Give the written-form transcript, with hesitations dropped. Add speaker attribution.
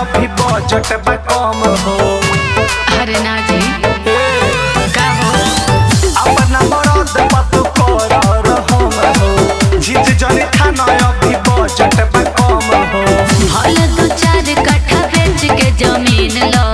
Speaker 1: अभी बजट बा कम हो।
Speaker 2: अरे ना जी का हो
Speaker 1: अपना मरद बात कर हम हो। जीत जनी थाना अभी बजट बा कम हो।
Speaker 2: भले 2-4 कट्ठा बेच के जमीन लो